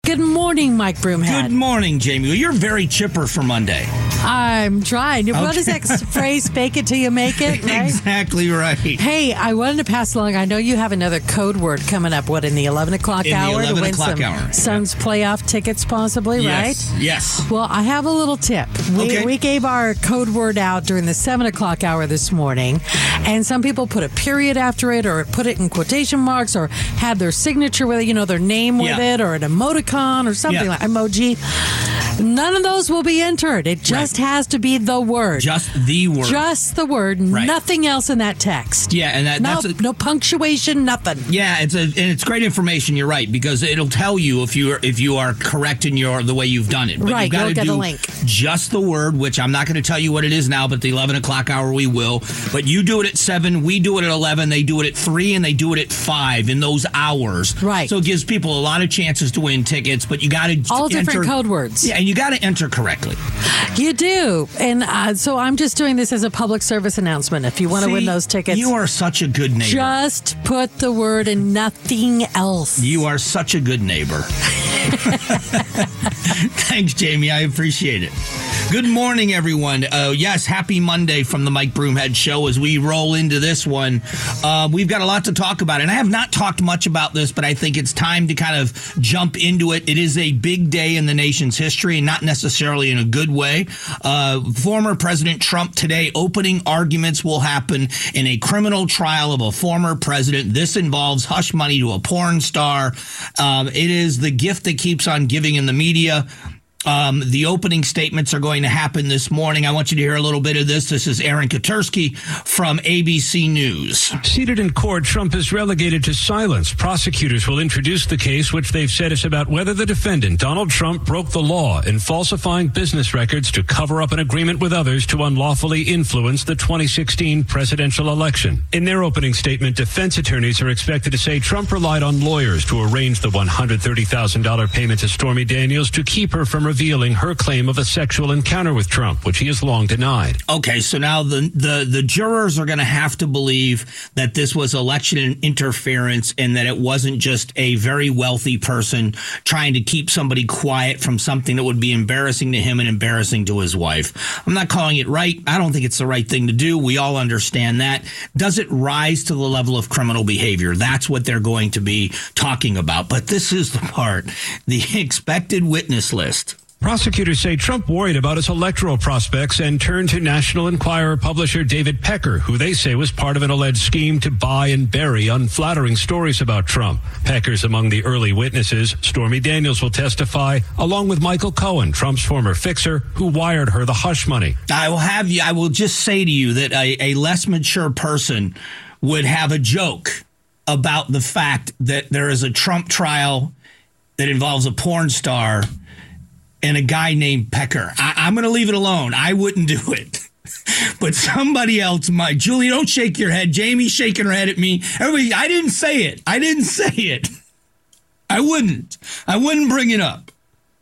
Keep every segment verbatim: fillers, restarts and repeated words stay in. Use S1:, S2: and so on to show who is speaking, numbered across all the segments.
S1: Good morning, Mike Broomhead.
S2: Good morning, Jamie. You're very chipper for Monday.
S1: I'm trying.
S2: Okay.
S1: What is that phrase? Fake it till you make it, right?
S2: Exactly right.
S1: Hey, I wanted to pass along. I know you have another code word coming up. What, in the eleven o'clock
S2: in
S1: hour?
S2: In the eleven
S1: to win
S2: o'clock
S1: some
S2: hour.
S1: Suns yeah. playoff tickets, possibly,
S2: yes.
S1: right?
S2: Yes.
S1: Well, I have a little tip. We,
S2: okay.
S1: we gave our code word out during the seven o'clock hour this morning, and some people put a period after it or put it in quotation marks or had their signature with it, you know, their name with
S2: yeah.
S1: it or an emoticon or something
S2: yeah.
S1: like emoji. None of those will be entered. It just right. has to be the word.
S2: Just the word.
S1: Just the word.
S2: Right.
S1: Nothing else in that text.
S2: Yeah, and that,
S1: no,
S2: that's a,
S1: no punctuation, nothing.
S2: Yeah, it's a and it's great information. You're right, because it'll tell you if you are if you are correct in your the way you've done it. But
S1: right,
S2: you've got
S1: go
S2: to
S1: get
S2: do
S1: a link.
S2: Just the word, which I'm not going to tell you what it is now, but the eleven o'clock hour we will. But you do it at seven, we do it at eleven, they do it at three, and they do it at five in those hours.
S1: Right.
S2: So it gives people a lot of chances to win tickets, but you got to
S1: all
S2: enter,
S1: different code words.
S2: Yeah, and you got to enter correctly.
S1: You do. And uh, so I'm just doing this as a public service announcement. If you want to win those tickets.
S2: You are such a good neighbor.
S1: Just put the word and nothing else.
S2: You are such a good neighbor. Thanks, Jamie. I appreciate it. Good morning, everyone. Uh, yes, happy Monday from the Mike Broomhead Show as we roll into this one. Uh, we've got a lot to talk about, and I have not talked much about this, but I think it's time to kind of jump into it. It is a big day in the nation's history, and not necessarily in a good way. Uh, former President Trump today, opening arguments will happen in a criminal trial of a former president. This involves hush money to a porn star. Um, it is the gift that keeps on giving in the media. Um, the opening statements are going to happen this morning. I want you to hear a little bit of this. This is Aaron Katersky from A B C News.
S3: Seated in court, Trump is relegated to silence. Prosecutors will introduce the case, which they've said is about whether the defendant, Donald Trump, broke the law in falsifying business records to cover up an agreement with others to unlawfully influence the twenty sixteen presidential election. In their opening statement, defense attorneys are expected to say Trump relied on lawyers to arrange the one hundred thirty thousand dollars payment to Stormy Daniels to keep her from revealing her claim of a sexual encounter with Trump, which he has long denied.
S2: Okay, so now the the, the jurors are going to have to believe that this was election interference and that it wasn't just a very wealthy person trying to keep somebody quiet from something that would be embarrassing to him and embarrassing to his wife. I'm not calling it right. I don't think it's the right thing to do. We all understand that. Does it rise to the level of criminal behavior? That's what they're going to be talking about. But this is the part, the expected witness list.
S3: Prosecutors say Trump worried about his electoral prospects and turned to National Enquirer publisher David Pecker, who they say was part of an alleged scheme to buy and bury unflattering stories about Trump. Pecker's among the early witnesses. Stormy Daniels will testify, along with Michael Cohen, Trump's former fixer, who wired her the hush money.
S2: I will have you. I will just say to you that a, a less mature person would have a joke about the fact that there is a Trump trial that involves a porn star and a guy named Pecker. I, I'm going to leave it alone. I wouldn't do it. But somebody else might. Julie, don't shake your head. Jamie's shaking her head at me. Everybody, I didn't say it. I didn't say it. I wouldn't. I wouldn't bring it up.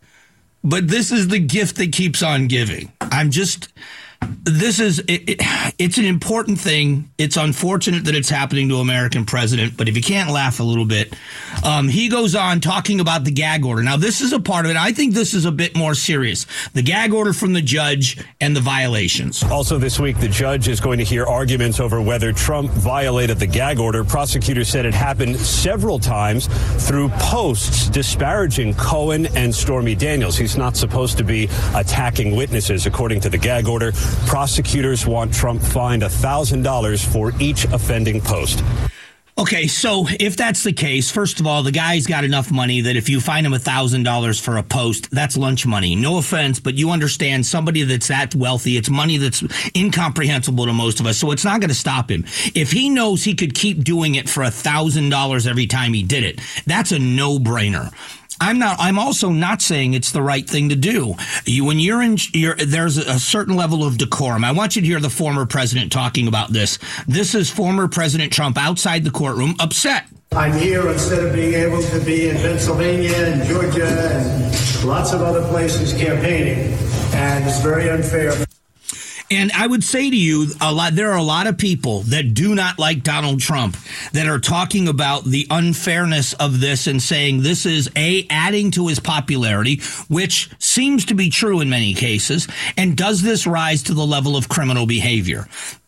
S2: But this is the gift that keeps on giving. I'm just... This is, it, it, it's an important thing. It's unfortunate that it's happening to American president, but if you can't laugh a little bit, um, he goes on talking about the gag order. Now, this is a part of it. I think this is a bit more serious. The gag order from the judge and the violations.
S4: Also this week, the judge is going to hear arguments over whether Trump violated the gag order. Prosecutors said it happened several times through posts disparaging Cohen and Stormy Daniels. He's not supposed to be attacking witnesses, according to the gag order. Prosecutors want Trump fined one thousand dollars for each offending post.
S2: Okay, so if that's the case, first of all, the guy's got enough money that if you fine him one thousand dollars for a post, that's lunch money. No offense, but you understand somebody that's that wealthy, it's money that's incomprehensible to most of us, so it's not going to stop him. If he knows he could keep doing it for one thousand dollars every time he did it, that's a no-brainer. I'm not. I'm also not saying it's the right thing to do. You, when you're in, you're, there's a certain level of decorum. I want you to hear the former president talking about this. This is former President Trump outside the courtroom, upset.
S5: I'm here instead of being able to be in Pennsylvania and Georgia and lots of other places campaigning, and it's very unfair.
S2: And I would say to you, a lot, there are a lot of people that do not like Donald Trump that are talking about the unfairness of this and saying this is, A, adding to his popularity, which seems to be true in many cases, and does this rise to the level of criminal behavior?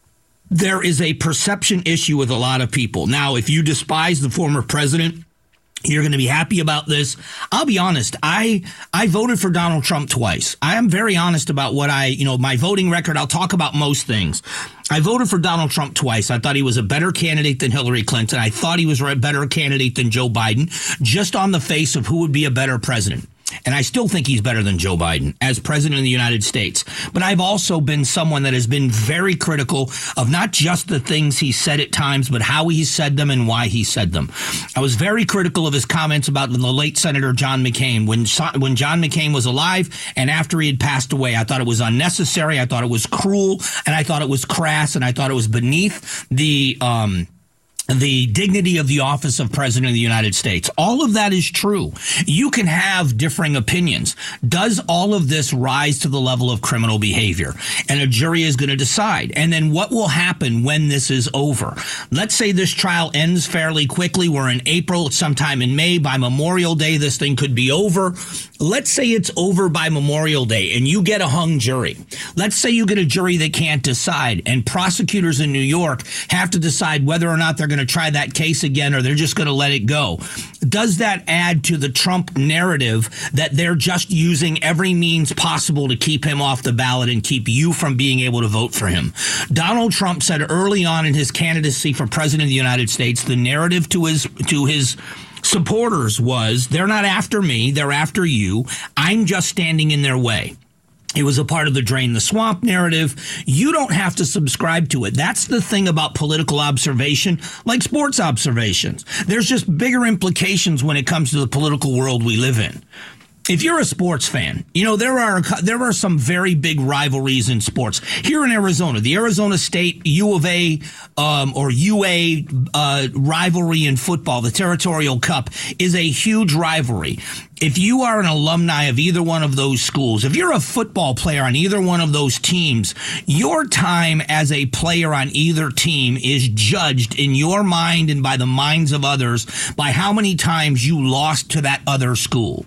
S2: There is a perception issue with a lot of people. Now, if you despise the former president, you're going to be happy about this. I'll be honest. I I voted for Donald Trump twice. I am very honest about what I, you know, my voting record. I'll talk about most things. I voted for Donald Trump twice. I thought he was a better candidate than Hillary Clinton. I thought he was a better candidate than Joe Biden, just on the face of who would be a better president. And I still think he's better than Joe Biden as president of the United States. But I've also been someone that has been very critical of not just the things he said at times, but how he said them and why he said them. I was very critical of his comments about the late Senator John McCain. When, when John McCain was alive and after he had passed away, I thought it was unnecessary. I thought it was cruel, and I thought it was crass, and I thought it was beneath the um the dignity of the office of President of the United States. All of that is true. You can have differing opinions. Does all of this rise to the level of criminal behavior? And a jury is going to decide. And then what will happen when this is over? Let's say this trial ends fairly quickly. We're in April, sometime in May. By Memorial Day, this thing could be over. Let's say it's over by Memorial Day and you get a hung jury. Let's say you get a jury that can't decide, and prosecutors in New York have to decide whether or not they're going to try that case again or they're just going to let it go. Does that add to the Trump narrative that they're just using every means possible to keep him off the ballot and keep you from being able to vote for him? Donald Trump said early on in his candidacy for president of the United States, the narrative to his to his supporters was, they're not after me, they're after you. I'm just standing in their way. It was a part of the drain the swamp narrative. You don't have to subscribe to it. That's the thing about political observation, like sports observations. There's just bigger implications when it comes to the political world we live in. If you're a sports fan, you know, there are there are some very big rivalries in sports. Here in Arizona, the Arizona State U of A um, or U A uh, rivalry in football, the Territorial Cup, is a huge rivalry. If you are an alumni of either one of those schools, if you're a football player on either one of those teams, your time as a player on either team is judged in your mind and by the minds of others by how many times you lost to that other school.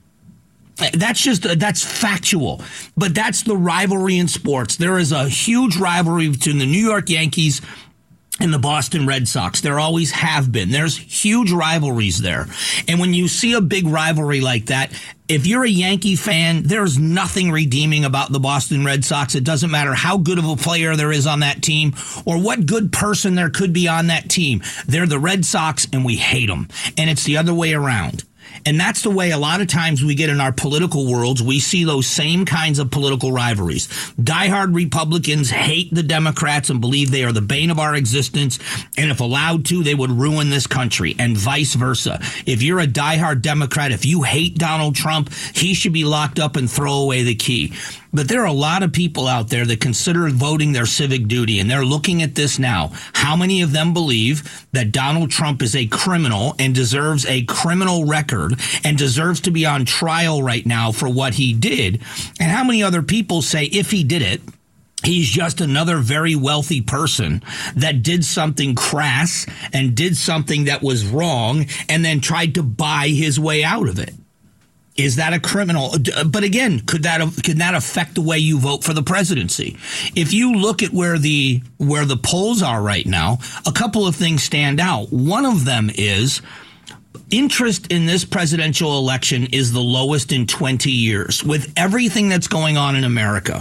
S2: That's just, that's factual, but that's the rivalry in sports. There is a huge rivalry between the New York Yankees and the Boston Red Sox. There always have been. There's huge rivalries there. And when you see a big rivalry like that, if you're a Yankee fan, there's nothing redeeming about the Boston Red Sox. It doesn't matter how good of a player there is on that team or what good person there could be on that team. They're the Red Sox and we hate them. And it's the other way around. And that's the way a lot of times we get in our political worlds. We see those same kinds of political rivalries. Diehard Republicans hate the Democrats and believe they are the bane of our existence. And if allowed to, they would ruin this country, and vice versa. If you're a diehard Democrat, if you hate Donald Trump, he should be locked up and throw away the key. But there are a lot of people out there that consider voting their civic duty, and they're looking at this now. How many of them believe that Donald Trump is a criminal and deserves a criminal record and deserves to be on trial right now for what he did? And how many other people say if he did it, he's just another very wealthy person that did something crass and did something that was wrong and then tried to buy his way out of it? Is that a criminal? But again, could that could that affect the way you vote for the presidency? If you look at where the where the polls are right now, a couple of things stand out. One of them is interest in this presidential election is the lowest in twenty years. With everything that's going on in America,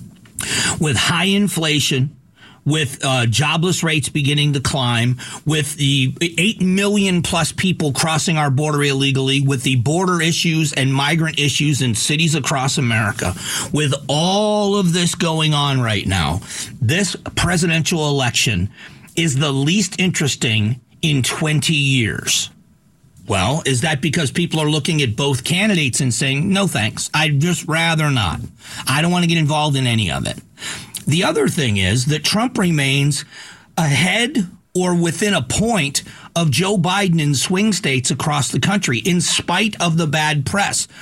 S2: with high inflation, with uh, jobless rates beginning to climb, with the eight million plus people crossing our border illegally, with the border issues and migrant issues in cities across America, with all of this going on right now, this presidential election is the least interesting in twenty years. Well, is that because people are looking at both candidates and saying, no, thanks, I'd just rather not. I don't want to get involved in any of it. The other thing is that Trump remains ahead or within a point of Joe Biden in swing states across the country, in spite of the bad press.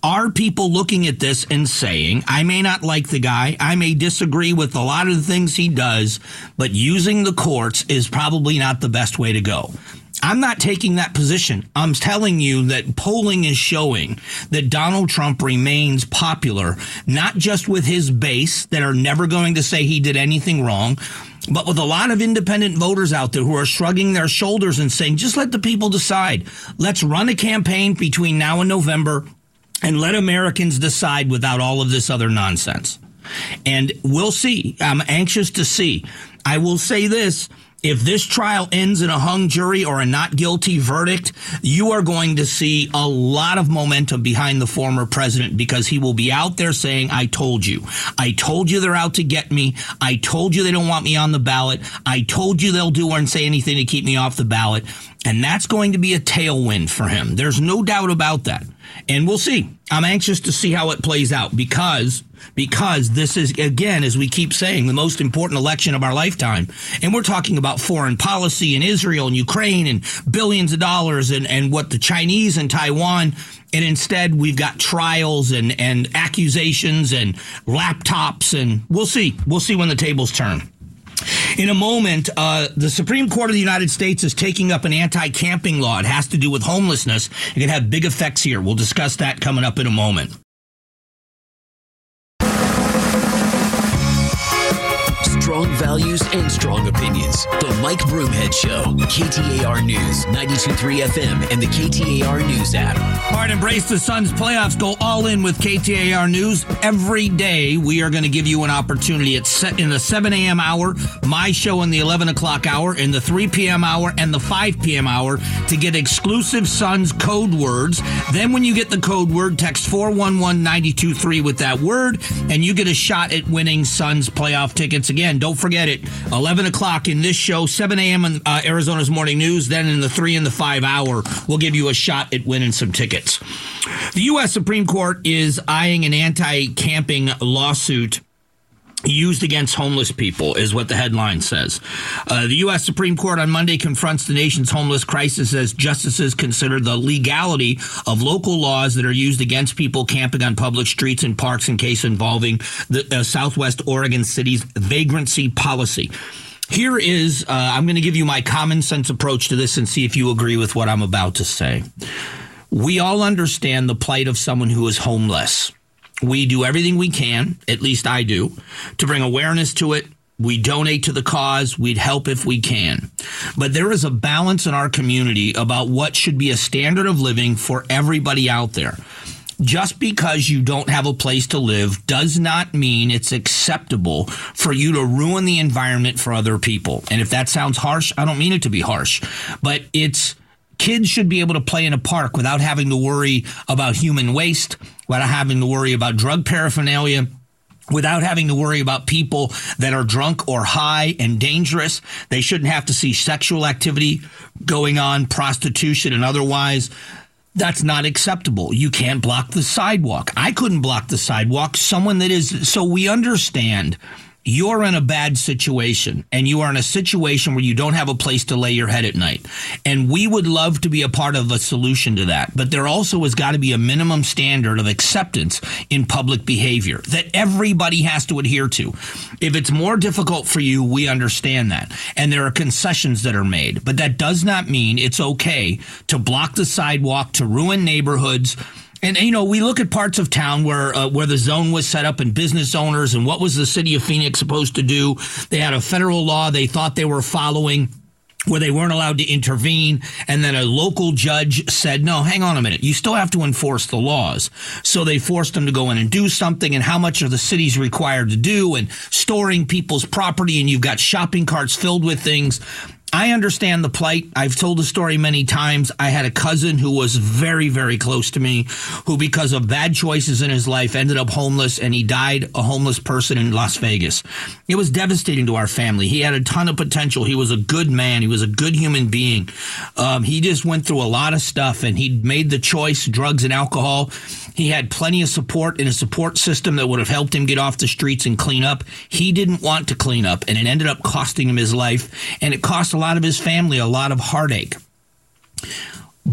S2: are people looking at this and saying, I may not like the guy, I may disagree with a lot of the things he does, but using the courts is probably not the best way to go? I'm not taking that position. I'm telling you that polling is showing that Donald Trump remains popular, not just with his base that are never going to say he did anything wrong, but with a lot of independent voters out there who are shrugging their shoulders and saying, just let the people decide. Let's run a campaign between now and November and let Americans decide without all of this other nonsense. And we'll see. I'm anxious to see. I will say this. If this trial ends in a hung jury or a not guilty verdict, you are going to see a lot of momentum behind the former president, because he will be out there saying, I told you. I told you they're out to get me. I told you they don't want me on the ballot. I told you they'll do or say anything to keep me off the ballot. And that's going to be a tailwind for him. There's no doubt about that. And we'll see. I'm anxious to see how it plays out, because because this is, again, as we keep saying, the most important election of our lifetime. And we're talking about foreign policy in Israel and Ukraine and billions of dollars and, and what the Chinese and Taiwan. And instead, we've got trials and, and accusations and laptops. And we'll see. We'll see when the tables turn. In a moment, uh, the Supreme Court of the United States is taking up an anti-camping law. It has to do with homelessness. It can have big effects here. We'll discuss that coming up in a moment.
S6: Strong values and strong opinions. The Mike Broomhead Show. K T A R News, ninety-two point three F M, and the K T A R News app.
S2: All right, embrace the Suns playoffs. Go all in with K T A R News. Every day, we are going to give you an opportunity. It's set in the seven a.m. hour, my show in the eleven o'clock hour, in the three p.m. hour, and the five p.m. hour to get exclusive Suns code words. Then when you get the code word, text four one one, nine two three with that word, and you get a shot at winning Suns playoff tickets. Again, don't forget it, eleven o'clock in this show, seven a.m. in uh, Arizona's Morning News, then in the three and the five hour, we'll give you a shot at winning some tickets. The U S Supreme Court is eyeing an anti-camping lawsuit used against homeless people, is what the headline says. Uh, the U S Supreme Court on Monday confronts the nation's homeless crisis as justices consider the legality of local laws that are used against people camping on public streets and parks in case involving the uh, Southwest Oregon city's vagrancy policy. Here is, uh, I'm going to give you my common sense approach to this and see if you agree with what I'm about to say. We all understand the plight of someone who is homeless. We do everything we can, at least I do, to bring awareness to it. We donate to the cause. We'd help if we can. But there is a balance in our community about what should be a standard of living for everybody out there. Just because you don't have a place to live does not mean it's acceptable for you to ruin the environment for other people. And if that sounds harsh, I don't mean it to be harsh, but it's kids should be able to play in a park without having to worry about human waste, without having to worry about drug paraphernalia, without having to worry about people that are drunk or high and dangerous. They shouldn't have to see sexual activity going on, prostitution and otherwise. That's not acceptable. You can't block the sidewalk. I couldn't block the sidewalk. Someone that is, so we understand you're in a bad situation, and you are in a situation where you don't have a place to lay your head at night. And we would love to be a part of a solution to that. But there also has got to be a minimum standard of acceptance in public behavior that everybody has to adhere to. If it's more difficult for you, we understand that. And there are concessions that are made. But that does not mean it's okay to block the sidewalk, to ruin neighborhoods. And, you know, we look at parts of town where uh, where the zone was set up and business owners and what was the city of Phoenix supposed to do? They had a federal law they thought they were following where they weren't allowed to intervene. And then a local judge said, no, hang on a minute. You still have to enforce the laws. So they forced them to go in and do something. And how much are the cities required to do? And storing people's property. And you've got shopping carts filled with things. I understand the plight. I've told the story many times. I had a cousin who was very, very close to me, who because of bad choices in his life ended up homeless, and he died a homeless person in Las Vegas. It was devastating to our family. He had a ton of potential. He was a good man. He was a good human being. Um, he just went through a lot of stuff, and he made the choice, drugs and alcohol. He had plenty of support in a support system that would have helped him get off the streets and clean up. He didn't want to clean up, and it ended up costing him his life, and it cost a lot of his family a lot of heartache. But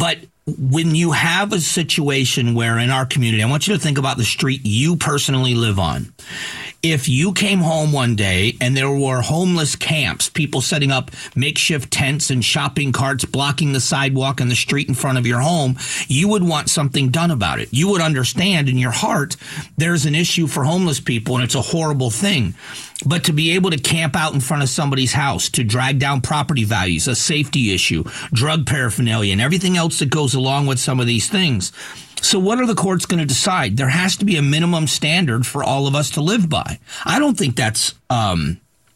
S2: when you have a situation where in our community, I want you to think about the street you personally live on. If you came home one day and there were homeless camps, people setting up makeshift tents and shopping carts blocking the sidewalk and the street in front of your home, you would want something done about it. You would understand in your heart there's an issue for homeless people and it's a horrible thing. But to be able to camp out in front of somebody's house, to drag down property values, a safety issue, drug paraphernalia, and everything else that goes along with some of these things. So what are the courts going to decide? There has to be a minimum standard for all of us to live by. I don't think that's um,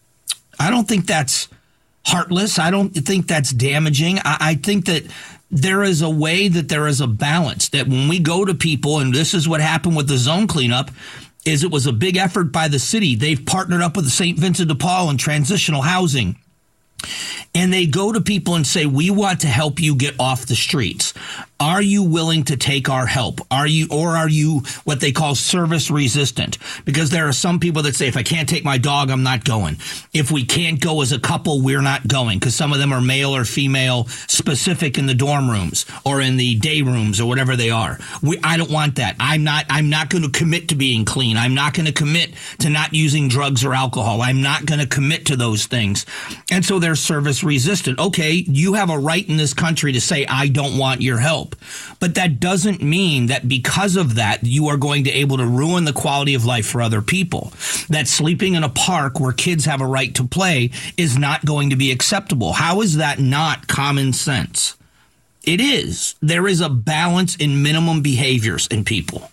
S2: I don't think that's heartless. I don't think that's damaging. I, I think that there is a way that there is a balance, that when we go to people, and this is what happened with the zone cleanup, is it was a big effort by the city. They've partnered up with the Saint Vincent de Paul and transitional housing. And they go to people and say, we want to help you get off the streets. Are you willing to take our help? Are you, or are you what they call service resistant? Because there are some people that say, if I can't take my dog, I'm not going. If we can't go as a couple, we're not going. Because some of them are male or female specific in the dorm rooms or in the day rooms or whatever they are. We, I don't want that. I'm not, I'm not going to commit to being clean. I'm not going to commit to not using drugs or alcohol. I'm not going to commit to those things. And so they're service resistant. Okay, you have a right in this country to say, I don't want your help. But that doesn't mean that because of that, you are going to be able to ruin the quality of life for other people. That sleeping in a park where kids have a right to play is not going to be acceptable. How is that not common sense? It is. There is a balance in minimum behaviors in people.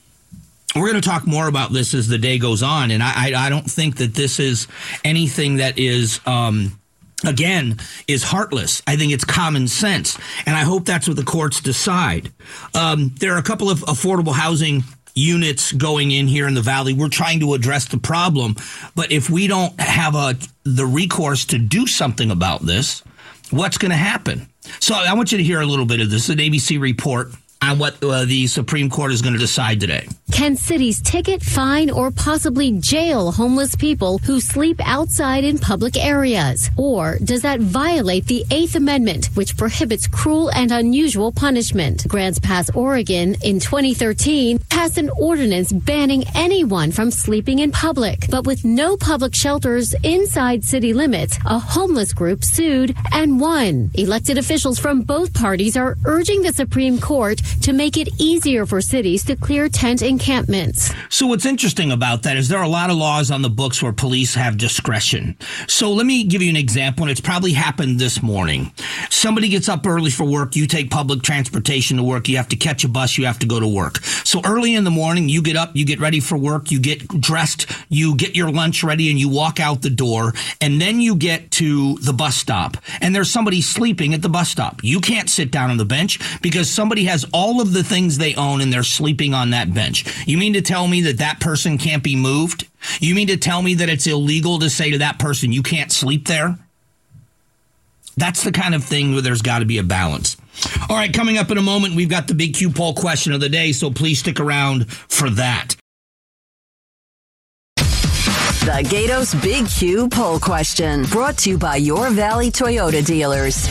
S2: We're going to talk more about this as the day goes on, and I, I, I don't think that this is anything that is... Um, Again, is heartless. I think it's common sense. And I hope that's what the courts decide. Um, there are a couple of affordable housing units going in here in the Valley. We're trying to address the problem. But if we don't have a, the recourse to do something about this, what's going to happen? So I want you to hear a little bit of this, an A B C report on what uh, the Supreme Court is going to decide today.
S7: Can cities ticket, fine, or possibly jail homeless people who sleep outside in public areas? Or does that violate the Eighth Amendment, which prohibits cruel and unusual punishment? Grants Pass, Oregon, in twenty thirteen, passed an ordinance banning anyone from sleeping in public. But with no public shelters inside city limits, a homeless group sued and won. Elected officials from both parties are urging the Supreme Court to make it easier for cities to clear tent encampments.
S2: So what's interesting about that is there are a lot of laws on the books where police have discretion. So let me give you an example, and it's probably happened this morning. Somebody gets up early for work. You take public transportation to work. You have to catch a bus. You have to go to work. So early in the morning, you get up, you get ready for work, you get dressed, you get your lunch ready, and you walk out the door, and then you get to the bus stop, and there's somebody sleeping at the bus stop. You can't sit down on the bench because somebody has all all of the things they own and they're sleeping on that bench. You mean to tell me that that person can't be moved? You mean to tell me that it's illegal to say to that person, you can't sleep there? That's the kind of thing where there's got to be a balance. All right, coming up in a moment, we've got the Big Q poll question of the day, so please stick around for that.
S8: The Gatos Big Q poll question, brought to you by your Valley Toyota dealers.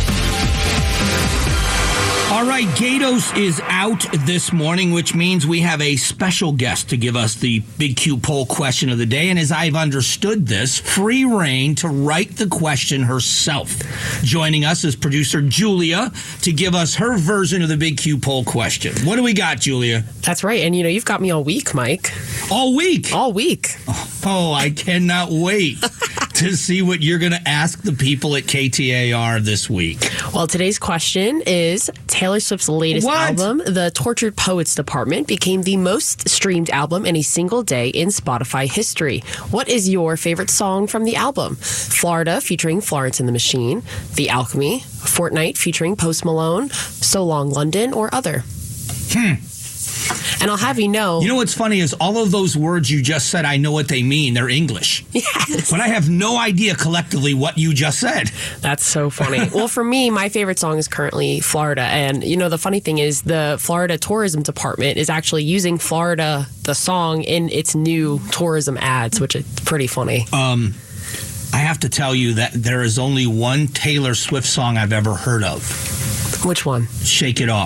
S2: All right, Gatos is out this morning, which means we have a special guest to give us the Big Q poll question of the day. And as I've understood this, free reign to write the question herself. Joining us is producer Julia to give us her version of the Big Q poll question. What do we got, Julia?
S9: That's right. And, you know, you've got me all week, Mike.
S2: All week?
S9: All week.
S2: Oh, I cannot wait to see what you're going to ask the people at K T A R this week.
S9: Well, today's question is Taylor Swift's latest
S2: what?
S9: album, The Tortured Poets Department, became the most streamed album in a single day in Spotify history. What is your favorite song from the album? Florida, featuring Florence and the Machine, The Alchemy, Fortnite, featuring Post Malone, So Long London, or other?
S2: Hmm.
S9: And I'll have you know...
S2: You know what's funny is all of those words you just said, I know what they mean. They're English.
S9: Yes.
S2: But I have no idea collectively what you just said.
S9: That's so funny. Well, for me, my favorite song is currently Florida. And, you know, the funny thing is the Florida Tourism Department is actually using Florida, the song, in its new tourism ads, which is pretty funny.
S2: Um, I have to tell you that there is only one Taylor Swift song I've ever heard of.
S9: Which one?
S2: Shake It Off.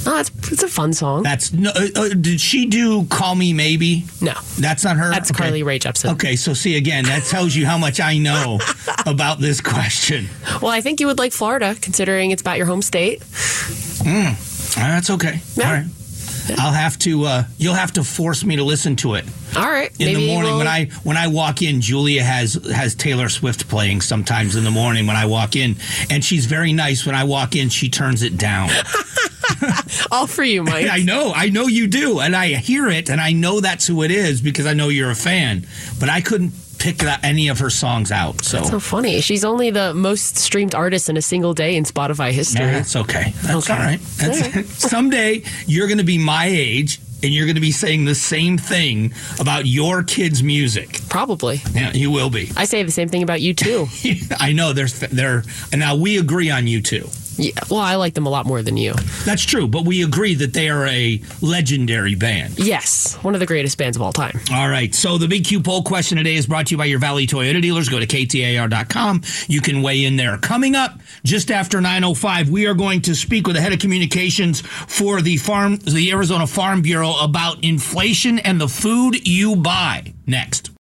S9: Oh, it's, it's a fun song.
S2: That's no. Uh, uh, did she do "Call Me Maybe"?
S9: No,
S2: that's not her.
S9: That's
S2: okay.
S9: Carly Rae Jepsen.
S2: Okay, so see again, that tells you how much I know about this question.
S9: Well, I think you would like Florida, considering it's about your home state.
S2: Mm, that's okay. Yeah. All right. I'll have to. Uh, you'll have to force me to listen to it.
S9: All right.
S2: In
S9: Maybe
S2: the morning
S9: we'll...
S2: when I when I walk in, Julia has has Taylor Swift playing sometimes in the morning when I walk in, and she's very nice. When I walk in, she turns it down.
S9: All for you, Mike.
S2: I know, I know you do, and I hear it, and I know that's who it is because I know you're a fan. But I couldn't pick that, any of her songs out. So
S9: that's so funny. She's only the most streamed artist in a single day in Spotify history.
S2: Yeah, that's okay. That's
S9: okay.
S2: all right. That's, all right. Someday you're going to be my age, and you're going to be saying the same thing about your kids' music.
S9: Probably.
S2: Yeah, you will be.
S9: I say the same thing about you too.
S2: I know. There's there, and now we agree on you too.
S9: Yeah, well, I like them a lot more than you.
S2: That's true, but we agree that they are a legendary band.
S9: Yes, one of the greatest bands of all time.
S2: All right, so the Big Q poll question today is brought to you by your Valley Toyota dealers. Go to K T A R dot com. You can weigh in there. Coming up just after nine oh five, we are going to speak with the head of communications for the farm, the Arizona Farm Bureau about inflation and the food you buy. Next.